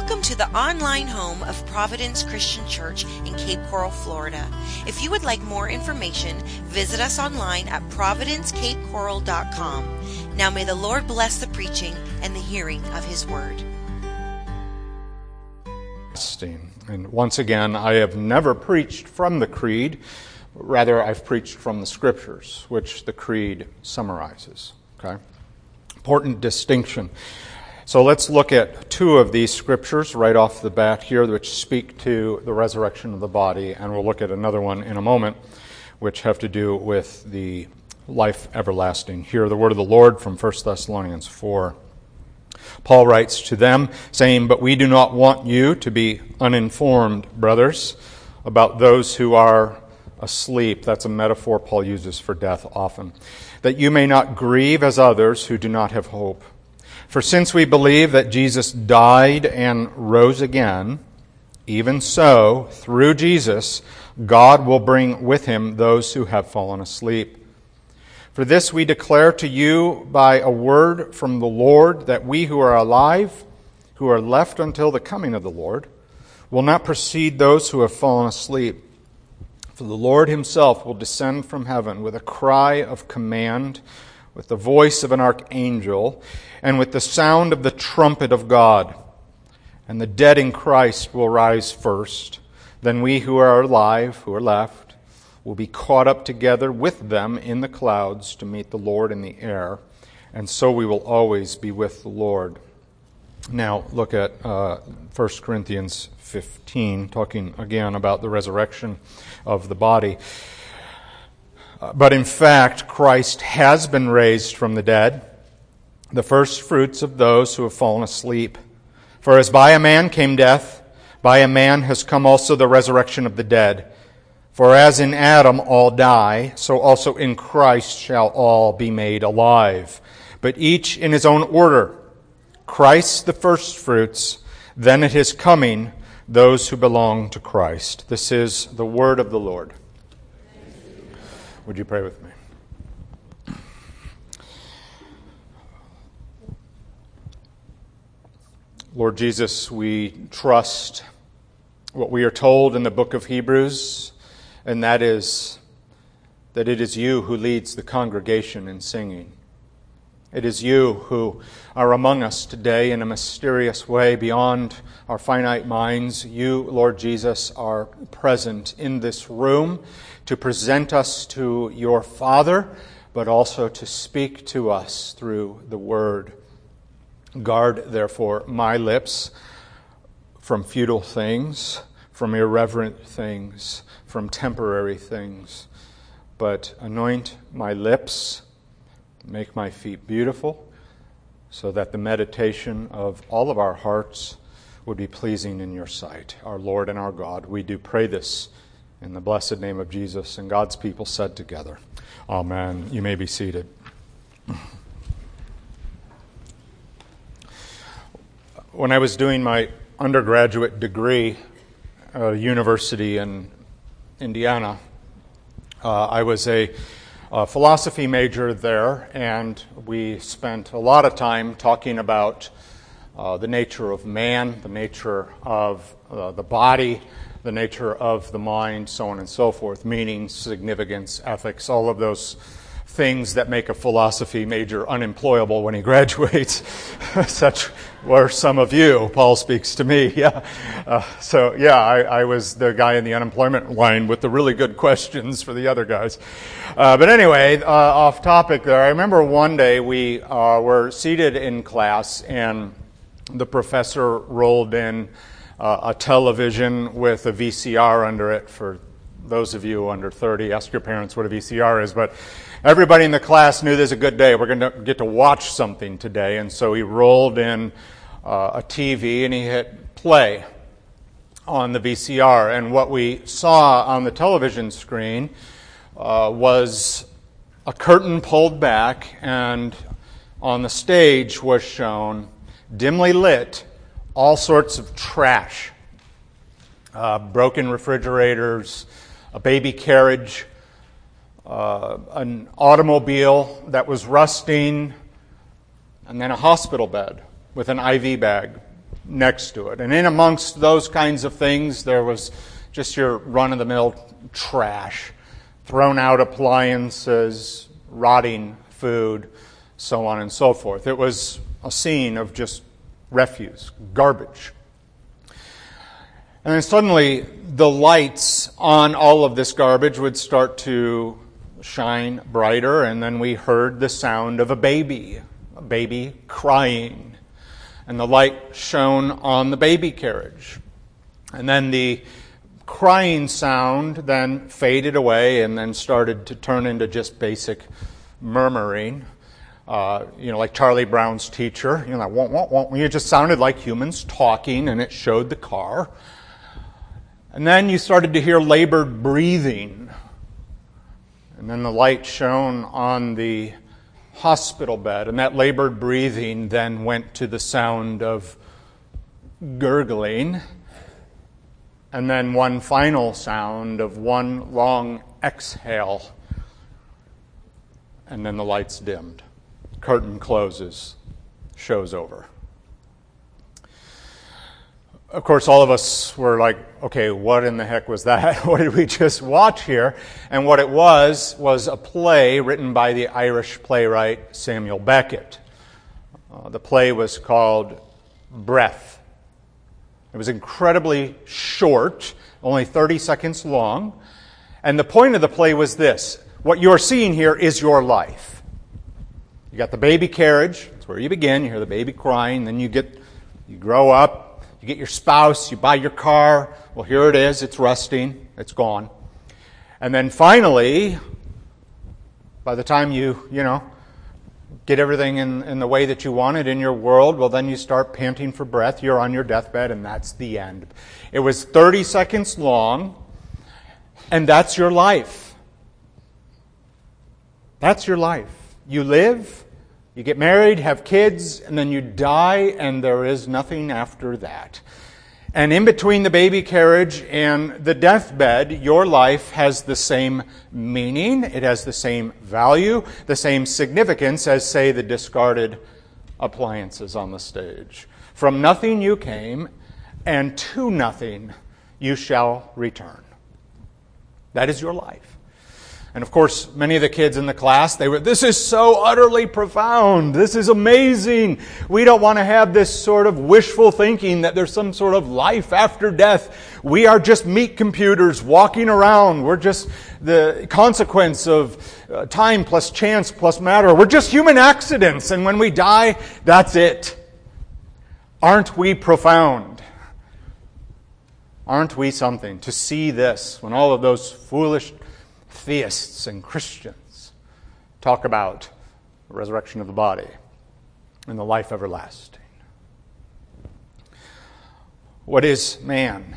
Welcome to the online home of Providence Christian Church in Cape Coral, Florida. If you would like more information, visit us online at providencecapecoral.com. Now may the Lord bless the preaching and the hearing of His Word. And once again, I have never preached from the Creed. Rather, I've preached from the Scriptures, which the Creed summarizes. Okay? Important distinction. So let's look at two of these Scriptures right off the bat here, which speak to the resurrection of the body, and we'll look at another one in a moment, which have to do with the life everlasting. Hear the word of the Lord from 1 Thessalonians 4. Paul writes to them, saying, "But we do not want you to be uninformed, brothers, about those who are asleep." That's a metaphor Paul uses for death often. "That you may not grieve as others who do not have hope. For since we believe that Jesus died and rose again, even so, through Jesus, God will bring with him those who have fallen asleep. For this we declare to you by a word from the Lord, that we who are alive, who are left until the coming of the Lord, will not precede those who have fallen asleep. For the Lord himself will descend from heaven with a cry of command, with the voice of an archangel, and with the sound of the trumpet of God. And the dead in Christ will rise first. Then we who are alive, who are left, will be caught up together with them in the clouds to meet the Lord in the air. And so we will always be with the Lord." Now look at 1 Corinthians 15, talking again about the resurrection of the body. "But in fact, Christ has been raised from the dead, the first fruits of those who have fallen asleep. For as by a man came death, by a man has come also the resurrection of the dead. For as in Adam all die, so also in Christ shall all be made alive. But each in his own order. Christ the first fruits, then at his coming, those who belong to Christ." This is the word of the Lord. Would you pray with me? Lord Jesus, we trust what we are told in the book of Hebrews, and that is that it is you who leads the congregation in singing. It is you who are among us today in a mysterious way beyond our finite minds. You, Lord Jesus, are present in this room to present us to your Father, but also to speak to us through the Word. Guard, therefore, my lips from futile things, from irreverent things, from temporary things, but anoint my lips, make my feet beautiful, so that the meditation of all of our hearts would be pleasing in your sight. Our Lord and our God, we do pray this in the blessed name of Jesus, and God's people said together, Amen. You may be seated. When I was doing my undergraduate degree at a university in Indiana, I was a philosophy major there, and we spent a lot of time talking about the nature of man, the nature of the body, the nature of the mind, so on and so forth, meaning, significance, ethics, all of those things that make a philosophy major unemployable when he graduates. Such were some of you. Paul speaks to me. Yeah. I was the guy in the unemployment line with the really good questions for the other guys. But anyway, off topic there, I remember one day we were seated in class and the professor rolled in a television with a VCR under it. For those of you under 30, ask your parents what a VCR is, but everybody in the class knew this is a good day. We're going to get to watch something today. And so he rolled in a TV and he hit play on the VCR. And what we saw on the television screen was a curtain pulled back, and on the stage was shown, dimly lit, all sorts of trash. Broken refrigerators, a baby carriage, an automobile that was rusting, and then a hospital bed with an IV bag next to it. And in amongst those kinds of things, there was just your run-of-the-mill trash, thrown out appliances, rotting food, so on and so forth. It was a scene of just refuse, garbage. And then suddenly, the lights on all of this garbage would start to shine brighter, and then we heard the sound of a baby crying. And the light shone on the baby carriage. And then the crying sound then faded away and then started to turn into just basic murmuring. Like Charlie Brown's teacher, won't, won't, won't. It just sounded like humans talking, and it showed the car. And then you started to hear labored breathing. And then the light shone on the hospital bed, and that labored breathing then went to the sound of gurgling, and then one final sound of one long exhale, and then the lights dimmed. Curtain closes, show's over. Of course, all of us were like, okay, what in the heck was that? What did we just watch here? And what it was a play written by the Irish playwright Samuel Beckett. The play was called Breath. It was incredibly short, only 30 seconds long. And the point of the play was this. What you're seeing here is your life. You got the baby carriage. That's where you begin. You hear the baby crying. Then you grow up. You get your spouse, you buy your car. Well, here it is. It's rusting. It's gone. And then finally, by the time you get everything in the way that you want it in your world, well, then you start panting for breath. You're on your deathbed, and that's the end. It was 30 seconds long, and that's your life. That's your life. You live, you get married, have kids, and then you die, and there is nothing after that. And in between the baby carriage and the deathbed, your life has the same meaning, it has the same value, the same significance as, say, the discarded appliances on the stage. From nothing you came, and to nothing you shall return. That is your life. And of course, many of the kids in the class, this is so utterly profound. This is amazing. We don't want to have this sort of wishful thinking that there's some sort of life after death. We are just meat computers walking around. We're just the consequence of time plus chance plus matter. We're just human accidents. And when we die, that's it. Aren't we profound? Aren't we something to see this when all of those foolish theists and Christians talk about the resurrection of the body and the life everlasting? What is man?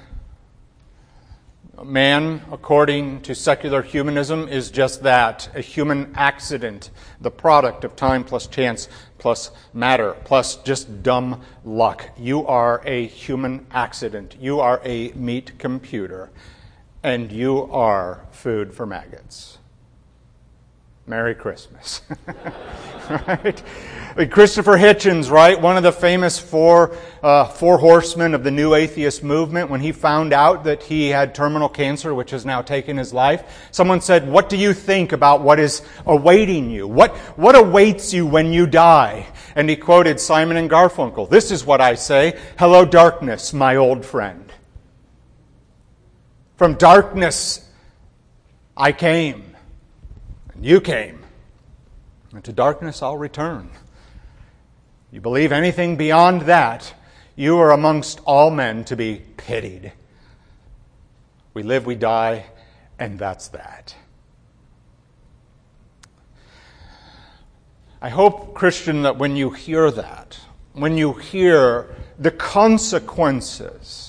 Man, according to secular humanism, is just that, a human accident, the product of time plus chance plus matter plus just dumb luck. You are a human accident. You are a meat computer. And you are food for maggots. Merry Christmas. Right? Christopher Hitchens, right? One of the famous four horsemen of the New Atheist movement, when he found out that he had terminal cancer, which has now taken his life, someone said, "What do you think about what is awaiting you? What awaits you when you die?" And he quoted Simon and Garfunkel. "This is what I say. Hello, darkness, my old friend. From darkness I came, and you came, and to darkness I'll return. You believe anything beyond that, you are amongst all men to be pitied. We live, we die, and that's that." I hope, Christian, that when you hear that, when you hear the consequences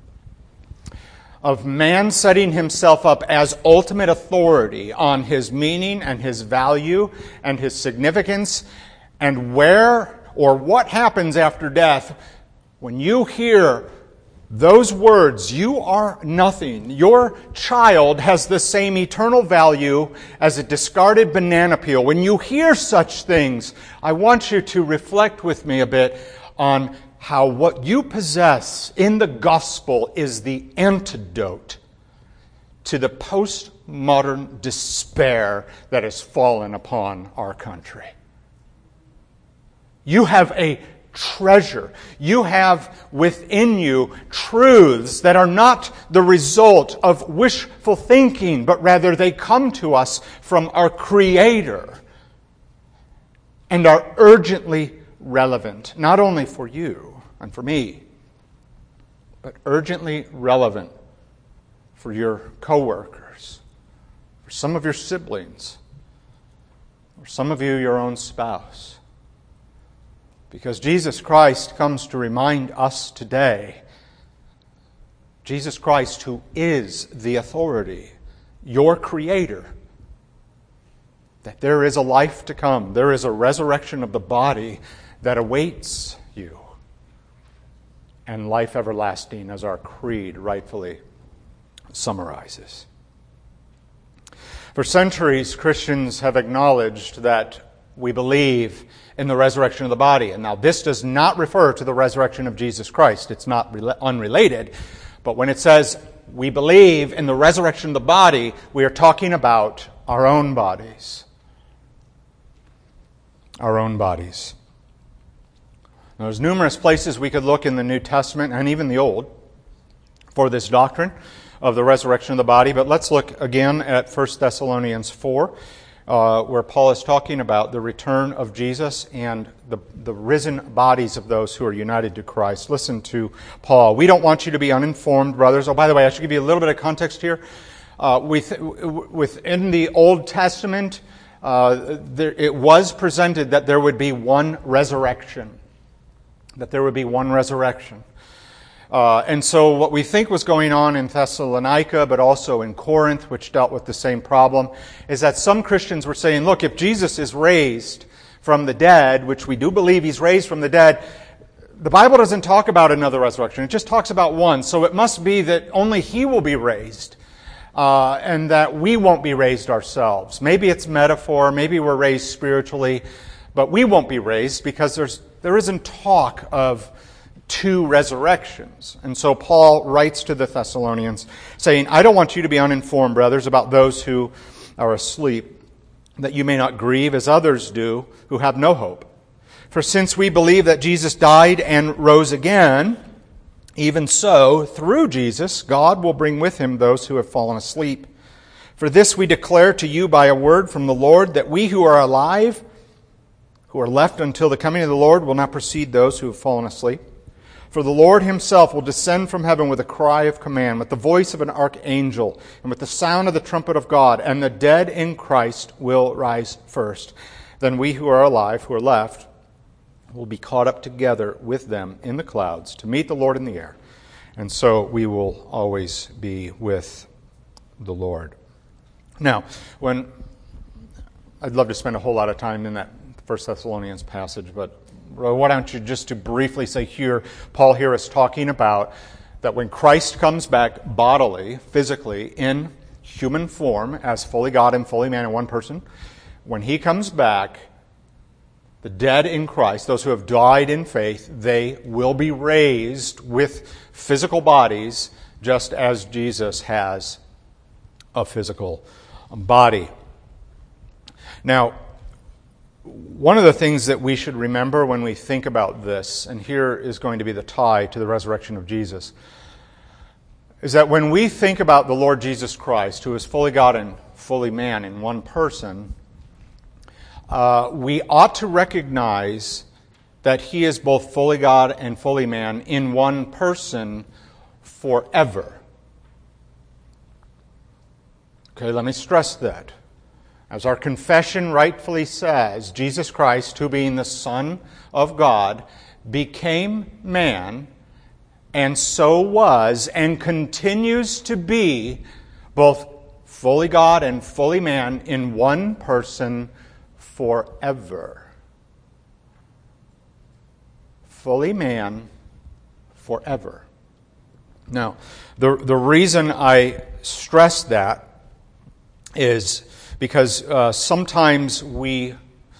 of man setting himself up as ultimate authority on his meaning and his value and his significance and where or what happens after death, when you hear those words, you are nothing. Your child has the same eternal value as a discarded banana peel. When you hear such things, I want you to reflect with me a bit on how what you possess in the gospel is the antidote to the postmodern despair that has fallen upon our country. You have a treasure. You have within you truths that are not the result of wishful thinking, but rather they come to us from our Creator and are urgently relevant, not only for you and for me, but urgently relevant for your coworkers, for some of your siblings, or some of you, your own spouse. Because Jesus Christ comes to remind us today, Jesus Christ, who is the authority, your Creator, that there is a life to come. There is a resurrection of the body that awaits you. And life everlasting, as our creed rightfully summarizes. For centuries, Christians have acknowledged that we believe in the resurrection of the body. And now this does not refer to the resurrection of Jesus Christ. It's not unrelated. But when it says we believe in the resurrection of the body, we are talking about our own bodies. Our own bodies. Now, there's numerous places we could look in the New Testament and even the Old for this doctrine of the resurrection of the body. But let's look again at 1 Thessalonians 4. Where Paul is talking about the return of Jesus and the risen bodies of those who are united to Christ. Listen to Paul. We don't want you to be uninformed, brothers. Oh, by the way, I should give you a little bit of context here. Within the Old Testament, it was presented that there would be one resurrection. That there would be one resurrection. And so what we think was going on in Thessalonica, but also in Corinth, which dealt with the same problem, is that some Christians were saying, look, if Jesus is raised from the dead, which we do believe He's raised from the dead, the Bible doesn't talk about another resurrection. It just talks about one. So it must be that only He will be raised, and that we won't be raised ourselves. Maybe it's metaphor, maybe we're raised spiritually, but we won't be raised because there isn't talk of two resurrections. And so Paul writes to the Thessalonians saying, I don't want you to be uninformed, brothers, about those who are asleep, that you may not grieve as others do who have no hope. For since we believe that Jesus died and rose again, even so, through Jesus, God will bring with Him those who have fallen asleep. For this we declare to you by a word from the Lord, that we who are alive, who are left until the coming of the Lord, will not precede those who have fallen asleep. For the Lord Himself will descend from heaven with a cry of command, with the voice of an archangel, and with the sound of the trumpet of God, and the dead in Christ will rise first. Then we who are alive, who are left, will be caught up together with them in the clouds to meet the Lord in the air. And so we will always be with the Lord. Now, I'd love to spend a whole lot of time in that 1 Thessalonians passage, but why don't you just to briefly say here, Paul here is talking about that when Christ comes back bodily, physically, in human form, as fully God and fully man in one person, when He comes back, the dead in Christ, those who have died in faith, they will be raised with physical bodies, just as Jesus has a physical body. Now, one of the things that we should remember when we think about this, and here is going to be the tie to the resurrection of Jesus, is that when we think about the Lord Jesus Christ, who is fully God and fully man in one person, we ought to recognize that He is both fully God and fully man in one person forever. Okay, let me stress that. As our confession rightfully says, Jesus Christ, who being the Son of God, became man, and so was and continues to be both fully God and fully man in one person forever. Fully man forever. Now, the reason I stress that is because sometimes we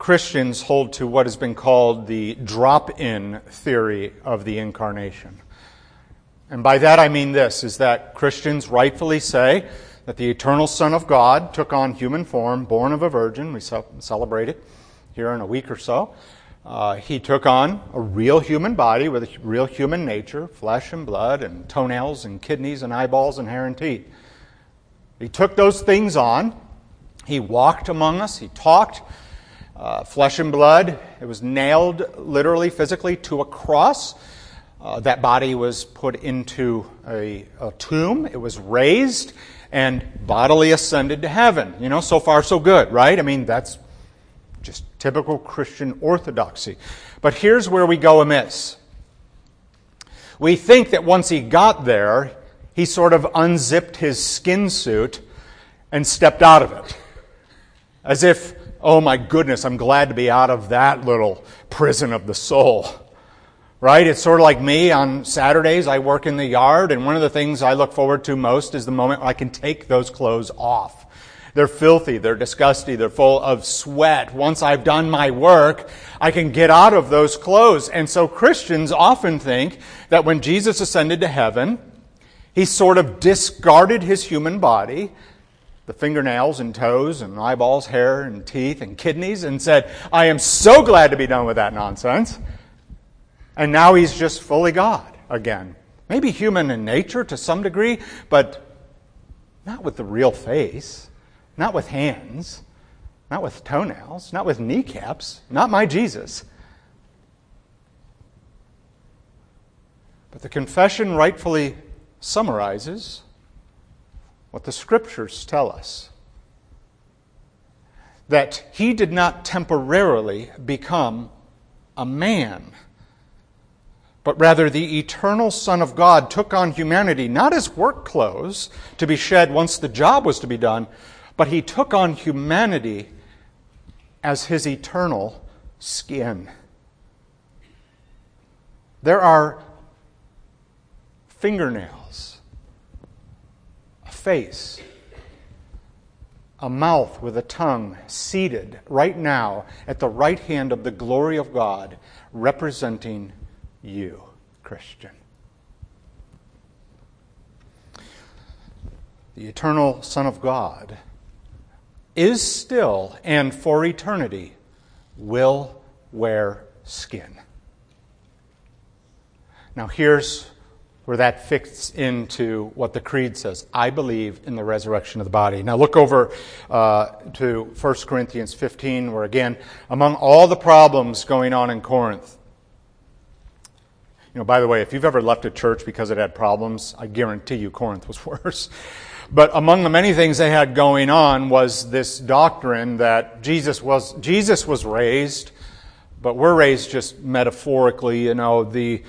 Christians hold to what has been called the drop-in theory of the incarnation. And by that I mean this, is that Christians rightfully say that the eternal Son of God took on human form, born of a virgin. We celebrate it here in a week or so. He took on a real human body with a real human nature, flesh and blood and toenails and kidneys and eyeballs and hair and teeth. He took those things on. He walked among us. He talked. Flesh and blood. It was nailed literally, physically, to a cross. That body was put into a tomb. It was raised and bodily ascended to heaven. You know, so far so good, right? I mean, that's just typical Christian orthodoxy. But here's where we go amiss. We think that once he got there, he sort of unzipped his skin suit and stepped out of it. As if, oh my goodness, I'm glad to be out of that little prison of the soul. Right? It's sort of like me on Saturdays. I work in the yard, and one of the things I look forward to most is the moment I can take those clothes off. They're filthy, they're disgusting, they're full of sweat. Once I've done my work, I can get out of those clothes. And so Christians often think that when Jesus ascended to heaven, he sort of discarded his human body, the fingernails and toes and eyeballs, hair and teeth and kidneys, and said, I am so glad to be done with that nonsense. And now he's just fully God again. Maybe human in nature to some degree, but not with the real face, not with hands, not with toenails, not with kneecaps, not my Jesus. But the confession rightfully summarizes what the Scriptures tell us. That he did not temporarily become a man, but rather the eternal Son of God took on humanity, not as work clothes to be shed once the job was to be done, but he took on humanity as his eternal skin. There are fingernails, a face, a mouth with a tongue seated right now at the right hand of the glory of God, representing you, Christian. The eternal Son of God is still, and for eternity, will wear skin. Now here's where that fits into what the Creed says. I believe in the resurrection of the body. Now look over to 1 Corinthians 15, where again, among all the problems going on in Corinth, you know, by the way, if you've ever left a church because it had problems, I guarantee you Corinth was worse. But among the many things they had going on was this doctrine that Jesus was raised, but we're raised just metaphorically. You know, the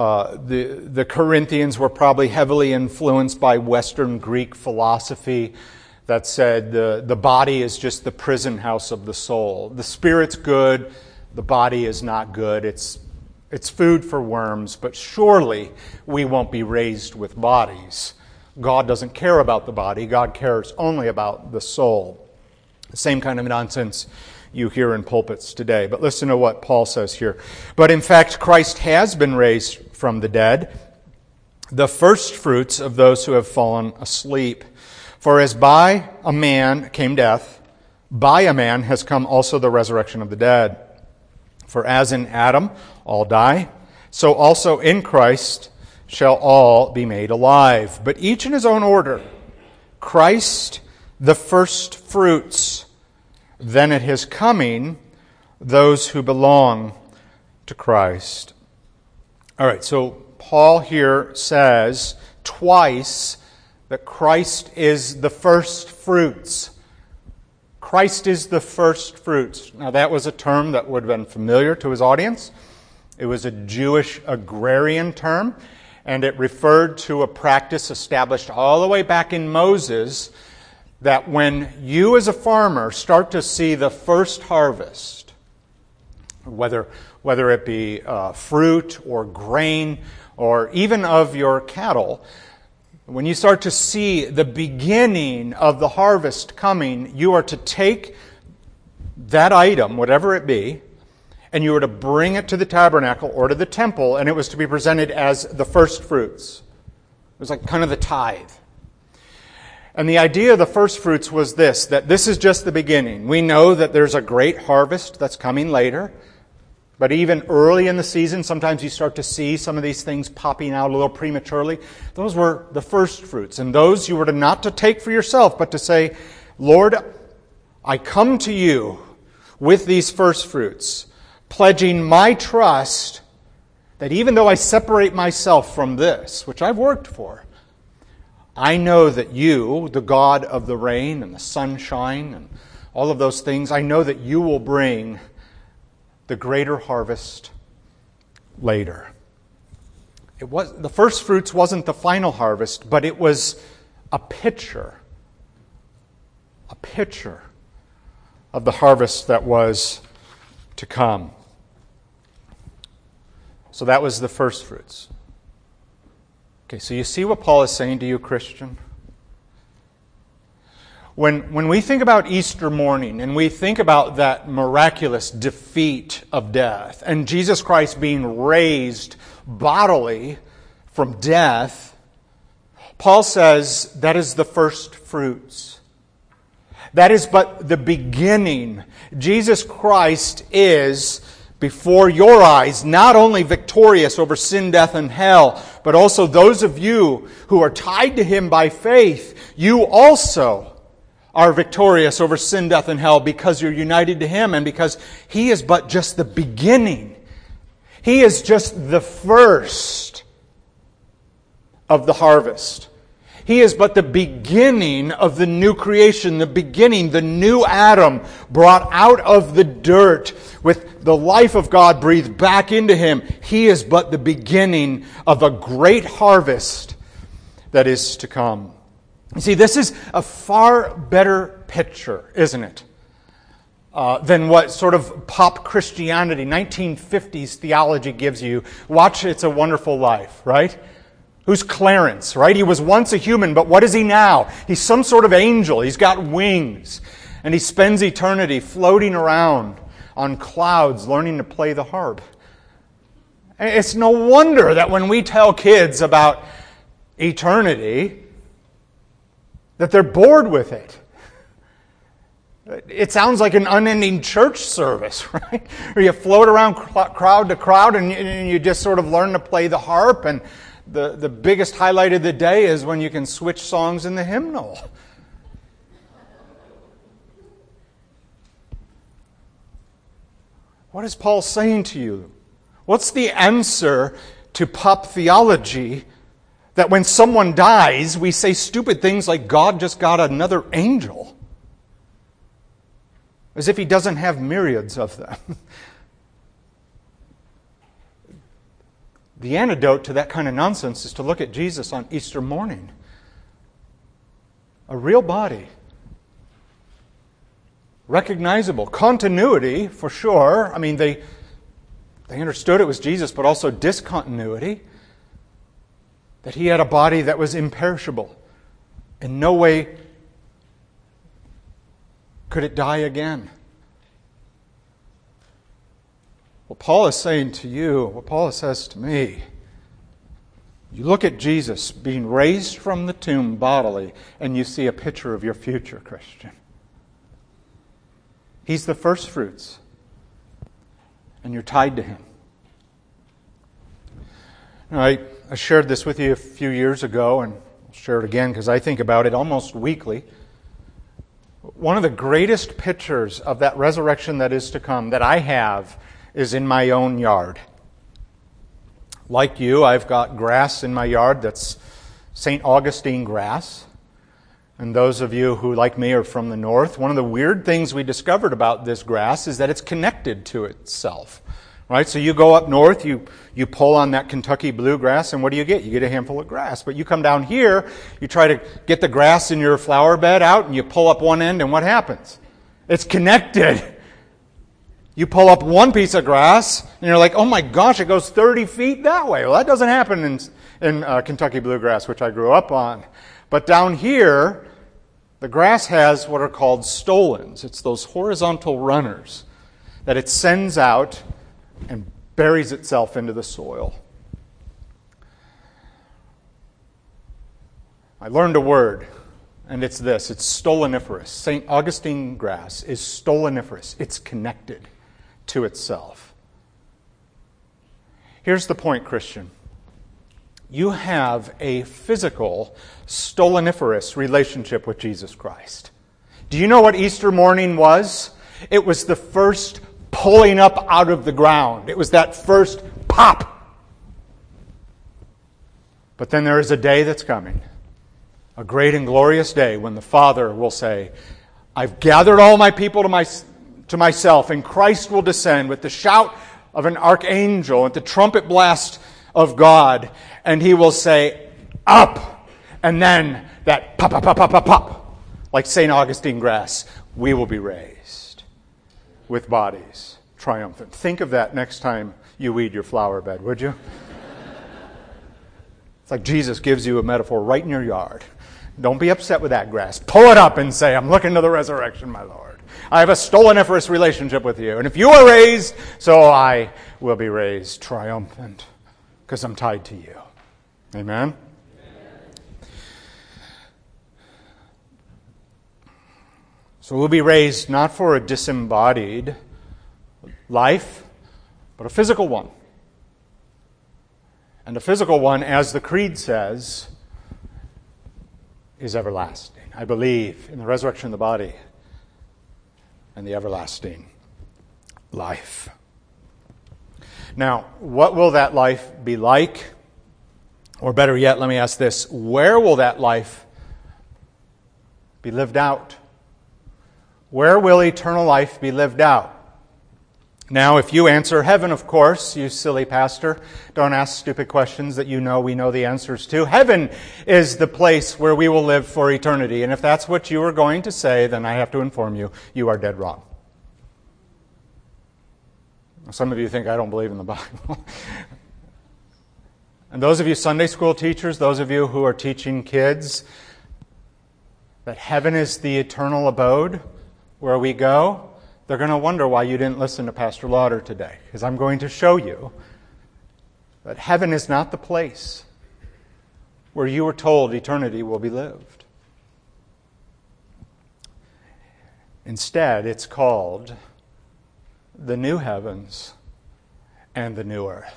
Corinthians were probably heavily influenced by Western Greek philosophy that said the body is just the prison house of the soul. The spirit's good, the body is not good. It's food for worms, but surely we won't be raised with bodies. God doesn't care about the body. God cares only about the soul. The same kind of nonsense you hear in pulpits today. But listen to what Paul says here. But in fact, Christ has been raised from the dead, the first fruits of those who have fallen asleep. For as by a man came death, by a man has come also the resurrection of the dead. For as in Adam all die, so also in Christ shall all be made alive. But each in his own order. Christ the first fruits, then at his coming those who belong to Christ. All right, so Paul here says twice that Christ is the first fruits. Christ is the first fruits. Now that was a term that would have been familiar to his audience. It was a Jewish agrarian term, and it referred to a practice established all the way back in Moses, that when you as a farmer start to see the first harvest, whether it be fruit or grain or even of your cattle, when you start to see the beginning of the harvest coming, you are to take that item, whatever it be, and you were to bring it to the tabernacle or to the temple, and it was to be presented as the first fruits. It was like kind of the tithe. And the idea of the first fruits was this, that this is just the beginning. We know that there's a great harvest that's coming later, but even early in the season, sometimes you start to see some of these things popping out a little prematurely. Those were the first fruits, and those you were to not to take for yourself, but to say, Lord, I come to you with these first fruits, pledging my trust that even though I separate myself from this, which I've worked for, I know that you, the God of the rain and the sunshine and all of those things, I know that you will bring the greater harvest later. The first fruits wasn't the final harvest, but it was a picture of the harvest that was to come. So that was the first fruits. Okay, so you see what Paul is saying to you, Christian? When we think about Easter morning and we think about that miraculous defeat of death and Jesus Christ being raised bodily from death, Paul says that is the first fruits. That is but the beginning. Jesus Christ is, before your eyes, not only victorious over sin, death, and hell, but also those of you who are tied to Him by faith, you also are victorious over sin, death, and hell because you're united to Him and because He is but just the beginning. He is just the first of the harvest. He is but the beginning of the new creation, the beginning, the new Adam brought out of the dirt with the life of God breathed back into him. He is but the beginning of a great harvest that is to come. You see, this is a far better picture, isn't it? Than what sort of pop Christianity, 1950s theology gives you. Watch It's a Wonderful Life, right? Who's Clarence, right? He was once a human, but what is he now? He's some sort of angel. He's got wings. And he spends eternity floating around on clouds, learning to play the harp. It's no wonder that when we tell kids about eternity, that they're bored with it. It sounds like an unending church service, right? Where you float around crowd to crowd and you just sort of learn to play the harp, and the biggest highlight of the day is when you can switch songs in the hymnal. What is Paul saying to you? What's the answer to pop theology that when someone dies, we say stupid things like God just got another angel? As if He doesn't have myriads of them. The antidote to that kind of nonsense is to look at Jesus on Easter morning. A real body. Recognizable. Continuity, for sure. I mean, they understood it was Jesus, but also discontinuity. That He had a body that was imperishable. In no way could it die again. What Paul is saying to you, what Paul says to me, you look at Jesus being raised from the tomb bodily, and you see a picture of your future, Christian. He's the first fruits, and you're tied to Him. I shared this with you a few years ago, and I'll share it again because I think about it almost weekly. One of the greatest pictures of that resurrection that is to come that I have is in my own yard. Like you, I've got grass in my yard that's St. Augustine grass. And those of you who, like me, are from the north, one of the weird things we discovered about this grass is that it's connected to itself. Right? So you go up north, you pull on that Kentucky bluegrass, and what do you get? You get a handful of grass. But you come down here, you try to get the grass in your flower bed out, and you pull up one end, and what happens? It's connected. You pull up one piece of grass, and you're like, oh my gosh, it goes 30 feet that way. Well, that doesn't happen in Kentucky bluegrass, which I grew up on. But down here, The grass has what are called stolons. It's those horizontal runners that it sends out and buries itself into the soil. I learned a word, and it's this. It's stoloniferous. St. Augustine grass is stoloniferous. It's connected to itself. Here's the point, Christian. You have a physical, stoloniferous relationship with Jesus Christ. Do you know what Easter morning was? It was the first pulling up out of the ground. It was that first pop. But then there is a day that's coming, a great and glorious day when the Father will say, I've gathered all my people to myself, and Christ will descend with the shout of an archangel and the trumpet blast of God, and he will say, up! And then that pop, pop, pop, pop, pop, pop, like St. Augustine grass, we will be raised with bodies triumphant. Think of that next time you weed your flower bed, would you? It's like Jesus gives you a metaphor right in your yard. Don't be upset with that grass. Pull it up and say, I'm looking to the resurrection, my Lord. I have a stoloniferous relationship with you. And if you are raised, so I will be raised triumphant, because I'm tied to you. Amen? So we'll be raised not for a disembodied life, but a physical one. And a physical one, as the Creed says, is everlasting. I believe in the resurrection of the body and the everlasting life. Now, what will that life be like? Or better yet, let me ask this. Where will that life be lived out? Where will eternal life be lived out? Now, if you answer heaven, of course, you silly pastor, don't ask stupid questions that you know we know the answers to. Heaven is the place where we will live for eternity. And if that's what you are going to say, then I have to inform you, you are dead wrong. Some of you think I don't believe in the Bible. And those of you Sunday school teachers, those of you who are teaching kids that heaven is the eternal abode where we go, they're going to wonder why you didn't listen to Pastor Lauder today. Because I'm going to show you that heaven is not the place where you were told eternity will be lived. Instead, it's called the new heavens and the new earth.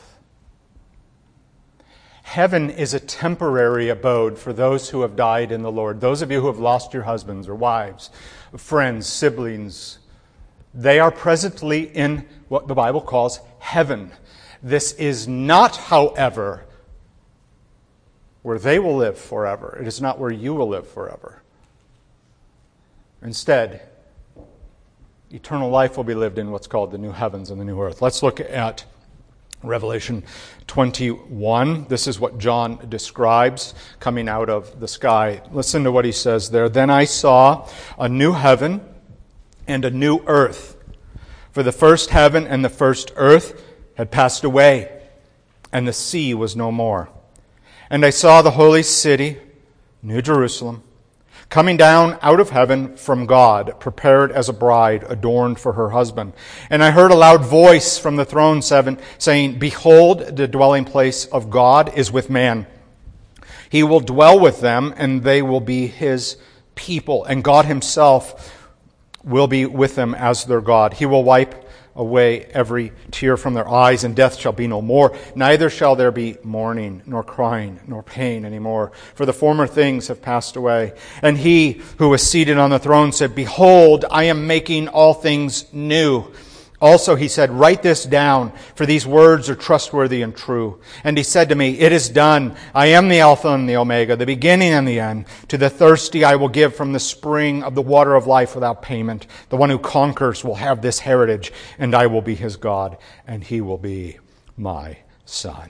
Heaven is a temporary abode for those who have died in the Lord. Those of you who have lost your husbands or wives, friends, siblings, they are presently in what the Bible calls heaven. This is not, however, where they will live forever. It is not where you will live forever. Instead, eternal life will be lived in what's called the new heavens and the new earth. Let's look at Revelation 21. This is what John describes coming out of the sky. Listen to what he says there. Then I saw a new heaven and a new earth. For the first heaven and the first earth had passed away, and the sea was no more. And I saw the holy city, New Jerusalem, coming down out of heaven from God, prepared as a bride adorned for her husband. And I heard a loud voice from the throne saying, Behold, the dwelling place of God is with man. He will dwell with them, and they will be his people. And God himself will be with them as their God. He will wipe away every tear from their eyes, and death shall be no more. Neither shall there be mourning, nor crying, nor pain anymore, for the former things have passed away. And he who was seated on the throne said, Behold, I am making all things new. Also, he said, Write this down, for these words are trustworthy and true. And he said to me, It is done. I am the Alpha and the Omega, the beginning and the end. To the thirsty I will give from the spring of the water of life without payment. The one who conquers will have this heritage, and I will be his God, and he will be my son.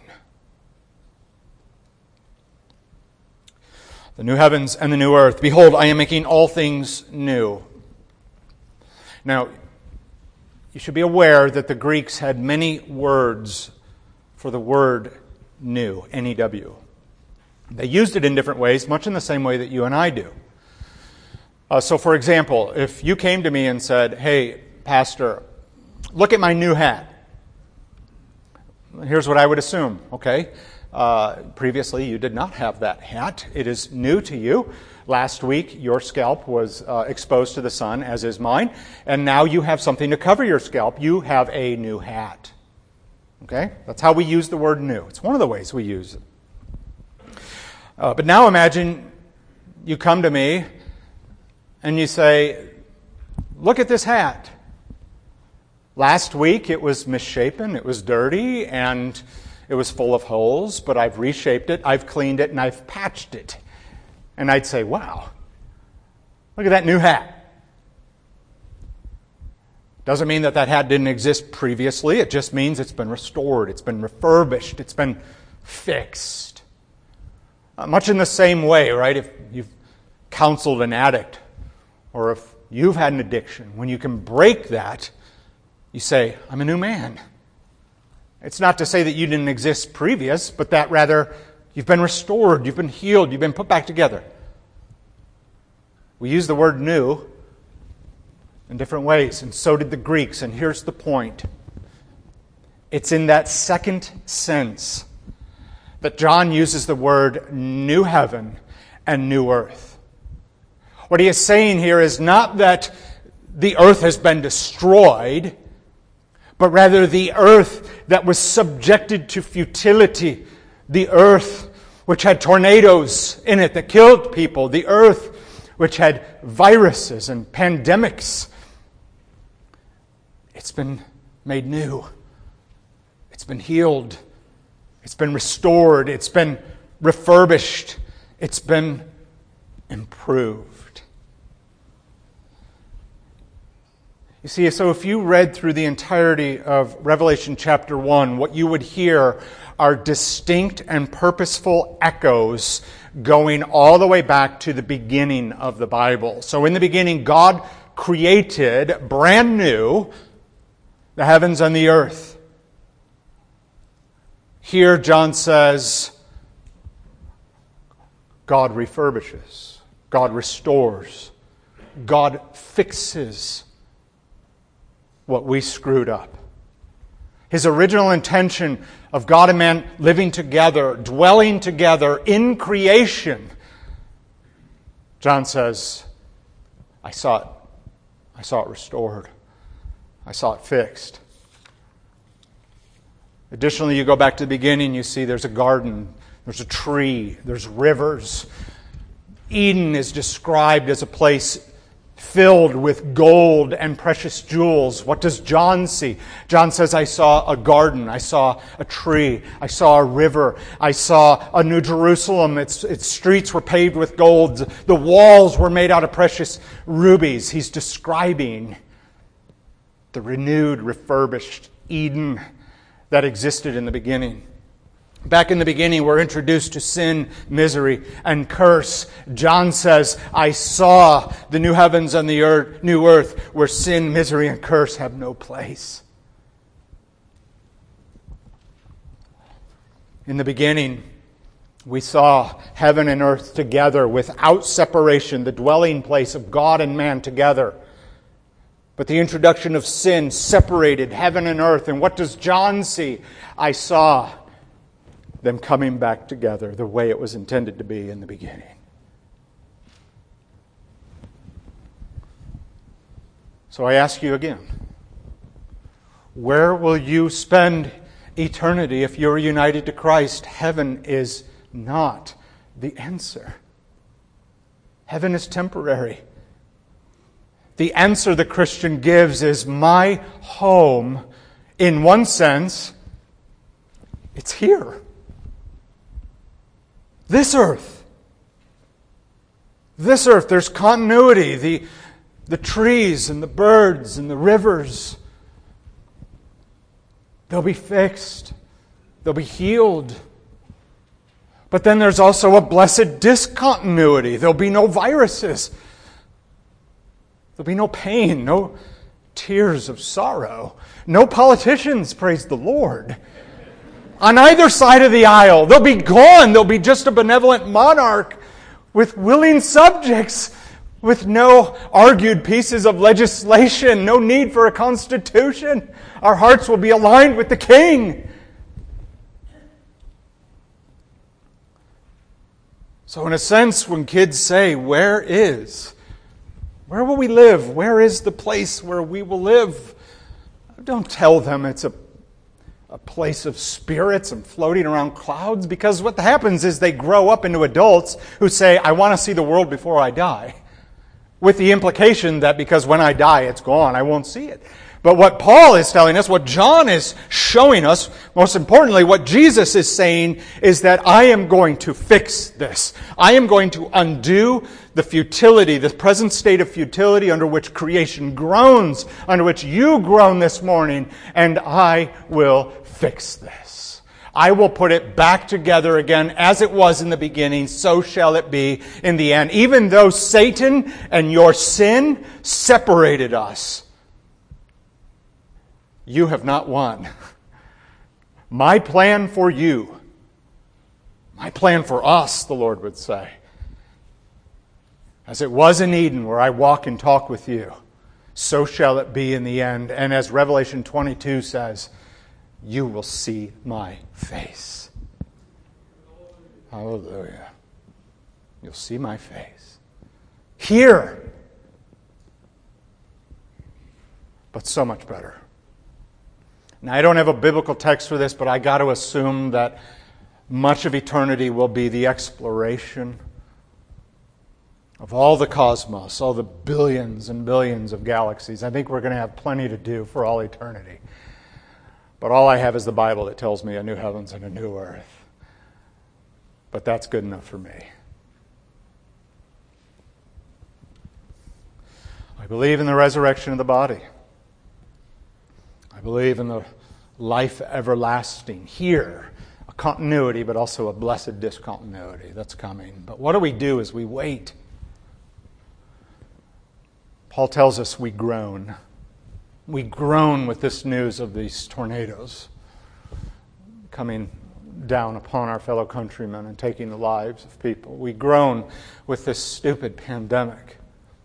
The new heavens and the new earth. Behold, I am making all things new. Now, you should be aware that the Greeks had many words for the word new, N-E-W. They used it in different ways, much in the same way that you and I do. So for example, if you came to me and said, "Hey, Pastor, look at my new hat." Here's what I would assume, okay? Previously, you did not have that hat. It is new to you. Last week, your scalp was exposed to the sun, as is mine, and now you have something to cover your scalp. You have a new hat. Okay? That's how we use the word new. It's one of the ways we use it. But now imagine you come to me and you say, "Look at this hat. Last week it was misshapen, it was dirty, and it was full of holes, but I've reshaped it, I've cleaned it, and I've patched it." And I'd say, "Wow, look at that new hat." Doesn't mean that hat didn't exist previously. It just means it's been restored, it's been refurbished, it's been fixed. Much in the same way, right? If you've counseled an addict, or if you've had an addiction, when you can break that, you say, "I'm a new man." It's not to say that you didn't exist previous, but that rather you've been restored, you've been healed, you've been put back together. We use the word new in different ways, and so did the Greeks, and here's the point. It's in that second sense that John uses the word new heaven and new earth. What he is saying here is not that the earth has been destroyed, but rather the earth that was subjected to futility, the earth which had tornadoes in it that killed people, the earth which had viruses and pandemics. It's been made new. It's been healed. It's been restored. It's been refurbished. It's been improved. You see, so if you read through the entirety of Revelation chapter 1, what you would hear are distinct and purposeful echoes going all the way back to the beginning of the Bible. So in the beginning, God created, brand new, the heavens and the earth. Here, John says, God refurbishes, God restores, God fixes what we screwed up. His original intention of God and man living together, dwelling together in creation, John says, I saw it restored. I saw it fixed. Additionally, you go back to the beginning, you see there's a garden, there's a tree, there's rivers. Eden is described as a place filled with gold and precious jewels. What does John see? John says, I saw a garden, I saw a tree, I saw a river, I saw a New Jerusalem. Its streets were paved with gold. The walls were made out of precious rubies. He's describing the renewed, refurbished Eden that existed in the beginning. Back in the beginning, we're introduced to sin, misery, and curse. John says, I saw the new heavens and the new earth where sin, misery, and curse have no place. In the beginning, we saw heaven and earth together without separation, the dwelling place of God and man together. But the introduction of sin separated heaven and earth. And what does John see? I saw them coming back together the way it was intended to be in the beginning. So I ask you again, where will you spend eternity if you're united to Christ? Heaven is not the answer. Heaven is temporary. The answer the Christian gives is my home. In one sense, it's here. This earth, there's continuity. The trees and the birds and the rivers, they'll be fixed. They'll be healed. But then there's also a blessed discontinuity. There'll be no viruses. There'll be no pain, no tears of sorrow. No politicians, praise the Lord. On either side of the aisle, they'll be gone. They'll be just a benevolent monarch with willing subjects. with no argued pieces of legislation, no need for a constitution. Our hearts will be aligned with the King. So in a sense, when kids say, where will we live? Where is the place where we will live? Don't tell them it's a place of spirits and floating around clouds, because what happens is they grow up into adults who say, I want to see the world before I die. With the implication that because when I die, it's gone, I won't see it. But what Paul is telling us, what John is showing us, most importantly, what Jesus is saying is that I am going to fix this. I am going to undo the futility, the present state of futility under which creation groans, under which you groan this morning, and I will fix this. I will put it back together again as it was in the beginning, so shall it be in the end. Even though Satan and your sin separated us, you have not won. My plan for you, my plan for us, the Lord would say, as it was in Eden where I walk and talk with you, so shall it be in the end. And as Revelation 22 says, you will see my face. Hallelujah. You'll see my face. Here. But so much better. Now, I don't have a biblical text for this, but I got to assume that much of eternity will be the exploration of all the cosmos, all the billions and billions of galaxies. I think we're going to have plenty to do for all eternity. But all I have is the Bible that tells me a new heavens and a new earth. But that's good enough for me. I believe in the resurrection of the body. I believe in the life everlasting here, a continuity, but also a blessed discontinuity that's coming. But what do we do as we wait? Paul tells us we groan. We groan with this news of these tornadoes coming down upon our fellow countrymen and taking the lives of people. We groan with this stupid endemic.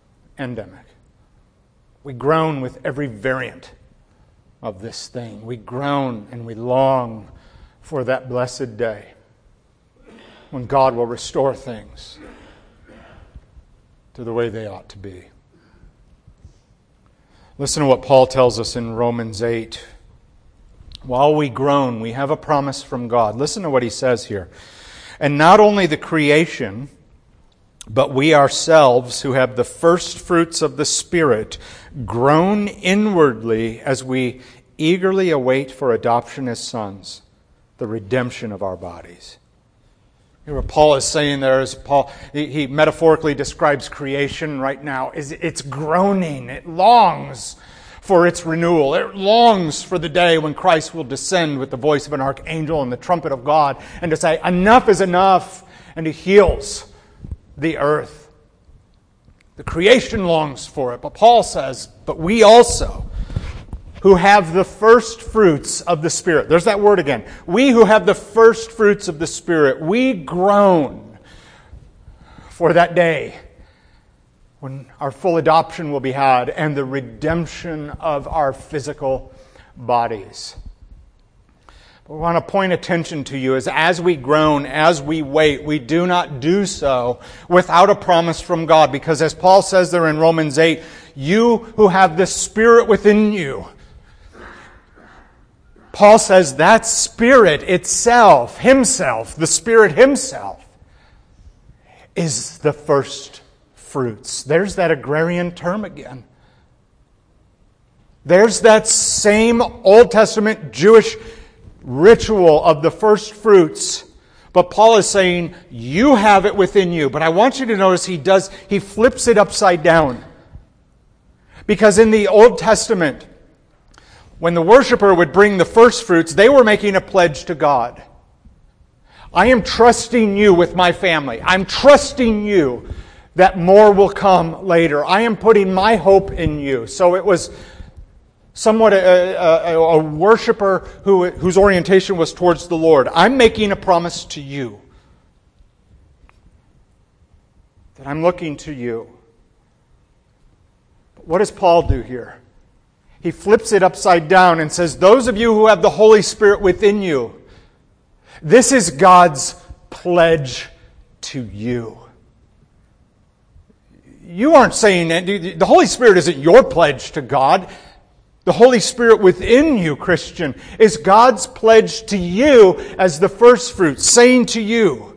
We groan with every variant of this thing. We groan and we long for that blessed day when God will restore things to the way they ought to be. Listen to what Paul tells us in Romans 8. While we groan, we have a promise from God. Listen to what he says here. And not only the creation, but we ourselves who have the first fruits of the Spirit groan inwardly as we eagerly await for adoption as sons, the redemption of our bodies. Here what Paul is saying there is, he metaphorically describes creation right now. It's groaning. It longs for its renewal. It longs for the day when Christ will descend with the voice of an archangel and the trumpet of God and to say, enough is enough, and he heals the earth. The creation longs for it. But Paul says, but we also, who have the first fruits of the Spirit. There's that word again. We who have the first fruits of the Spirit, we groan for that day when our full adoption will be had and the redemption of our physical bodies. But we want to point attention to you as we groan, as we wait, we do not do so without a promise from God. Because as Paul says there in Romans 8, you who have the Spirit within you, Paul says that Spirit itself, Himself, the Spirit Himself, is the first fruits. There's that agrarian term again. There's that same Old Testament Jewish ritual of the first fruits. But Paul is saying, you have it within you. But I want you to notice he flips it upside down. Because in the Old Testament, when the worshiper would bring the first fruits, they were making a pledge to God. I am trusting you with my family. I'm trusting you that more will come later. I am putting my hope in you. So it was somewhat a worshiper whose orientation was towards the Lord. I'm making a promise to you that I'm looking to you. What does Paul do here? He flips it upside down and says, those of you who have the Holy Spirit within you, this is God's pledge to you. You aren't saying that. The Holy Spirit isn't your pledge to God. The Holy Spirit within you, Christian, is God's pledge to you as the first fruit, saying to you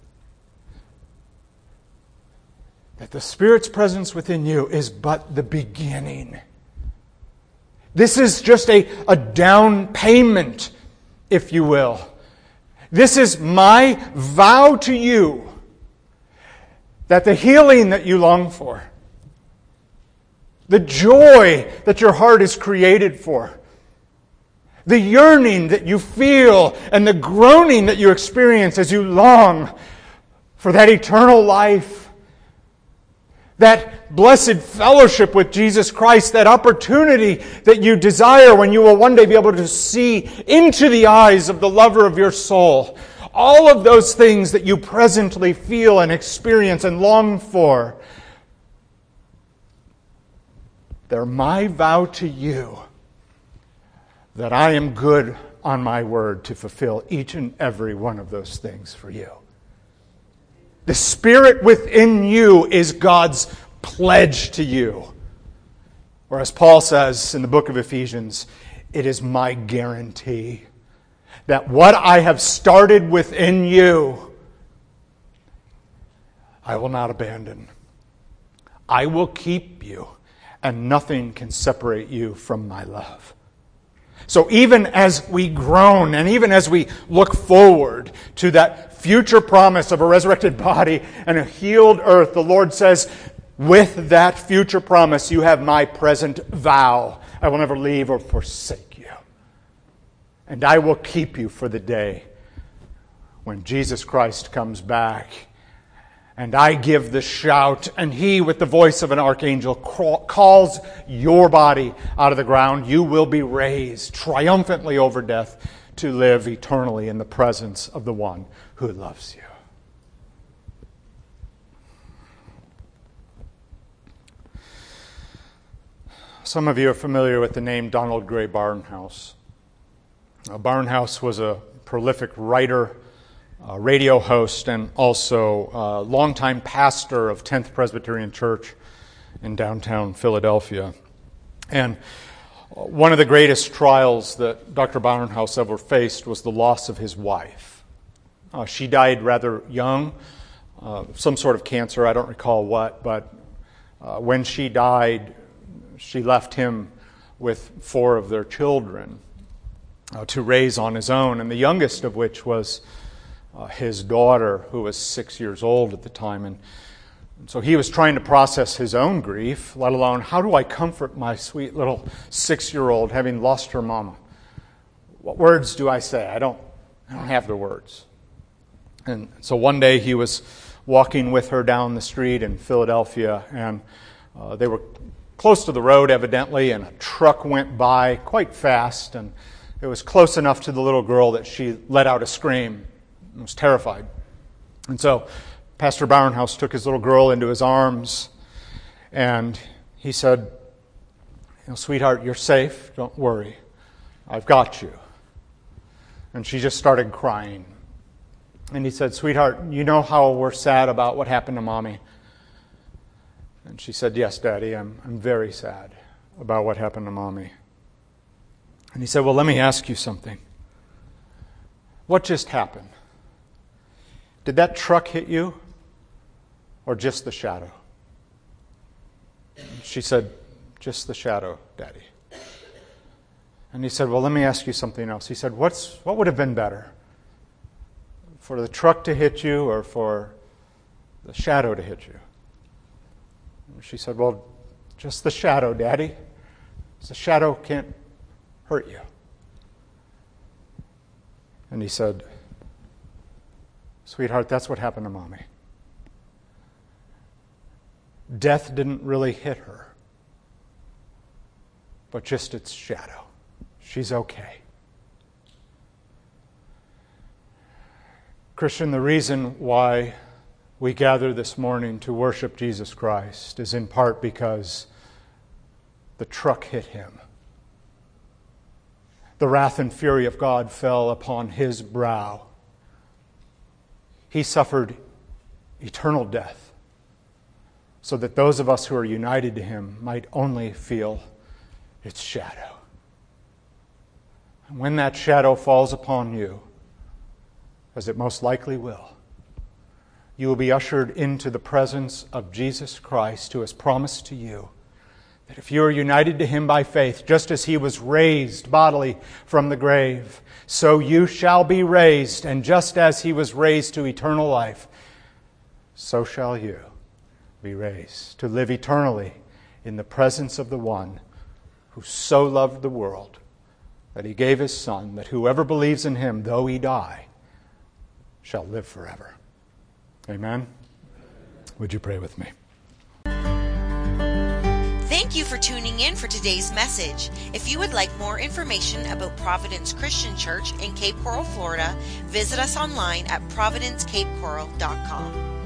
that the Spirit's presence within you is but the beginning. This is just a down payment, if you will. This is my vow to you that the healing that you long for, the joy that your heart is created for, the yearning that you feel and the groaning that you experience as you long for that eternal life, that blessed fellowship with Jesus Christ, that opportunity that you desire when you will one day be able to see into the eyes of the lover of your soul. All of those things that you presently feel and experience and long for, they're my vow to you that I am good on my word to fulfill each and every one of those things for you. The Spirit within you is God's pledge to you. Or as Paul says in the book of Ephesians, it is my guarantee that what I have started within you, I will not abandon. I will keep you, and nothing can separate you from my love. So even as we groan and even as we look forward to that future promise of a resurrected body and a healed earth, the Lord says, with that future promise, you have my present vow. I will never leave or forsake you. And I will keep you for the day when Jesus Christ comes back and I give the shout, and He, with the voice of an archangel, calls your body out of the ground. You will be raised triumphantly over death to live eternally in the presence of the one who loves you. Some of you are familiar with the name Donald Grey Barnhouse. Barnhouse was a prolific writer, radio host, and also a longtime pastor of 10th Presbyterian Church in downtown Philadelphia. And one of the greatest trials that Dr. Barnhouse ever faced was the loss of his wife. She died rather young, some sort of cancer, I don't recall what, but when she died, she left him with 4 of their children to raise on his own, and the youngest of which was his daughter, who was 6 years old at the time. And so he was trying to process his own grief, let alone, how do I comfort my sweet little 6-year-old having lost her mama? What words do I say? I don't have the words. And so one day he was walking with her down the street in Philadelphia, and they were close to the road, evidently, and a truck went by quite fast, and it was close enough to the little girl that she let out a scream and was terrified. And so Pastor Barnhouse took his little girl into his arms, and he said, sweetheart, you're safe. Don't worry. I've got you. And she just started crying. And he said, sweetheart, you know how we're sad about what happened to Mommy? And she said, yes, Daddy, I'm very sad about what happened to Mommy. And he said, well, let me ask you something. What just happened? Did that truck hit you, or just the shadow? She said, just the shadow, Daddy. And he said, well, let me ask you something else. He said, what would have been better? For the truck to hit you or for the shadow to hit you? And she said, well, just the shadow, Daddy. The shadow can't hurt you. And he said, sweetheart, that's what happened to Mommy. Death didn't really hit her, but just its shadow. She's okay. Christian, the reason why we gather this morning to worship Jesus Christ is in part because the truck hit him. The wrath and fury of God fell upon his brow. He suffered eternal death so that those of us who are united to him might only feel its shadow. And when that shadow falls upon you, as it most likely will, you will be ushered into the presence of Jesus Christ, who has promised to you that if you are united to him by faith, just as he was raised bodily from the grave, so you shall be raised, and just as he was raised to eternal life, so shall you be raised to live eternally in the presence of the one who so loved the world that he gave his Son, that whoever believes in him, though he die, shall live forever. Amen? Would you pray with me? Thank you for tuning in for today's message. If you would like more information about Providence Christian Church in Cape Coral, Florida, visit us online at providencecapecoral.com.